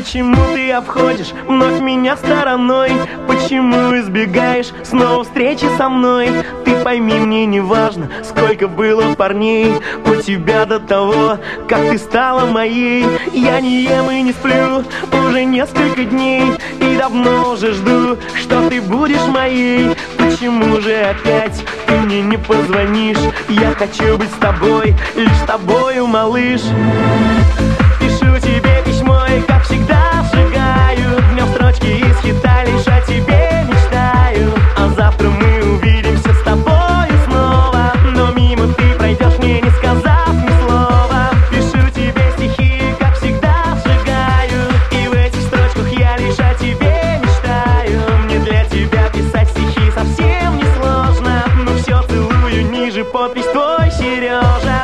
Почему ты обходишь вновь меня стороной? Почему избегаешь снова встречи со мной? Ты пойми, мне не важно, сколько было парней у тебя до того, как ты стала моей. Я не ем и не сплю уже несколько дней, и давно уже жду, что ты будешь моей. Почему же опять ты мне не позвонишь? Я хочу быть с тобой, лишь с тобою, малыш. Пишу тебе письмо и, как всегда, сжигаю в нем строчки из хита, лишь о тебе мечтаю. А завтра мы увидимся с тобою снова, но мимо ты пройдешь, мне не сказав ни слова. Пишу тебе стихи, как всегда, сжигаю, и в этих строчках я лишь о тебе мечтаю. Мне для тебя писать стихи совсем не сложно, но все целую ниже, подпись твой, Сережа.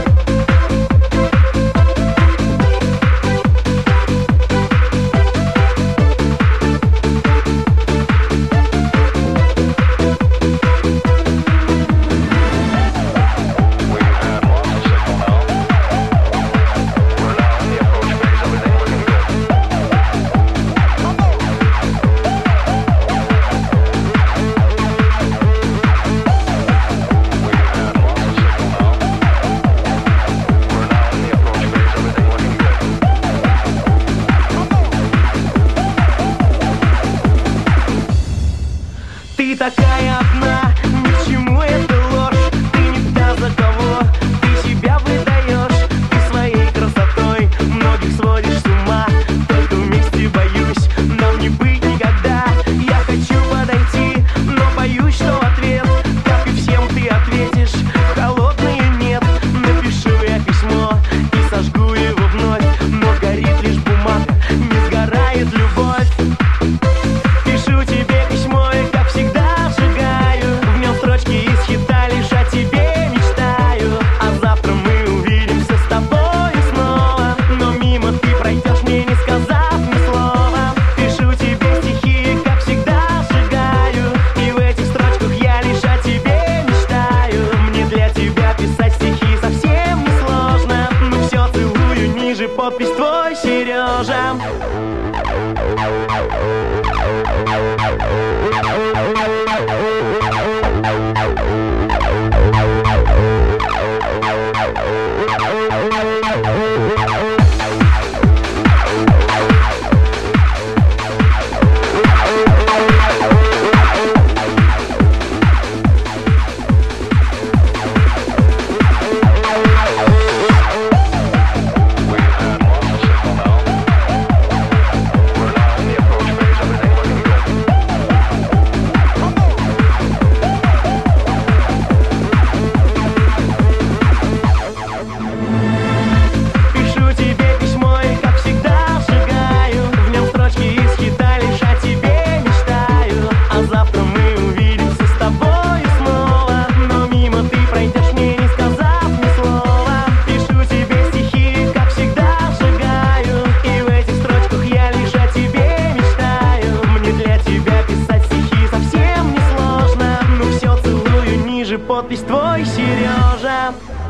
Ты такая одна, ни к чему эта ложь. Ты не та, за кого ты себя выдаешь. Ты своей красотой многих сводишь с ума. Только вместе боюсь нам не быть никогда. Я хочу подойти, но боюсь, что в ответ, как и всем, ты ответишь холодное нет. Напишу я письмо и сожгу его вновь, но горит лишь бумага, не сгорает любовь. Пишу тебе письмо и, как всегда, сжигаю в нем строчки из хита, лишь о тебе мечтаю. А завтра мы увидимся с тобой снова, но мимо ты пройдешь, мне не сказав ни слова. Пишу тебе стихи, как всегда, сжигаю, и в этих строчках я лишь о тебе мечтаю. Мне для тебя писать стихи совсем не сложно, но все целую ниже, подпись твой, Сережа. Подпись твой, Сережа.